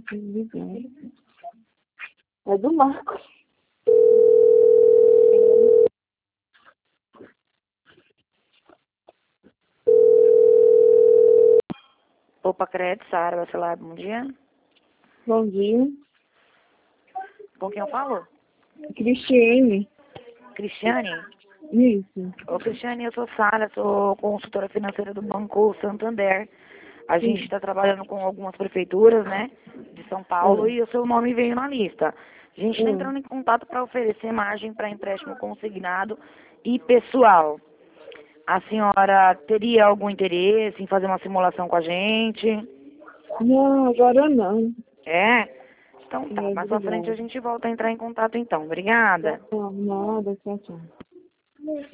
É do Marcos. Opa, Crédito, Sara Bacelar, bom dia. Bom dia. Com quem eu falo? Cristiane. Cristiane? Isso. Ô, Cristiane, eu sou Sara, sou consultora financeira do Banco Santander. A gente está trabalhando com algumas prefeituras, né, de São Paulo, e o seu nome veio na lista. A gente está entrando em contato para oferecer margem para empréstimo consignado e pessoal. A senhora teria algum interesse em fazer uma simulação com a gente? Não, agora não. É? Então tá, É, mais pra frente obrigada. a gente volta a entrar em contato então. Obrigada. Não, nada, tchau, tchau.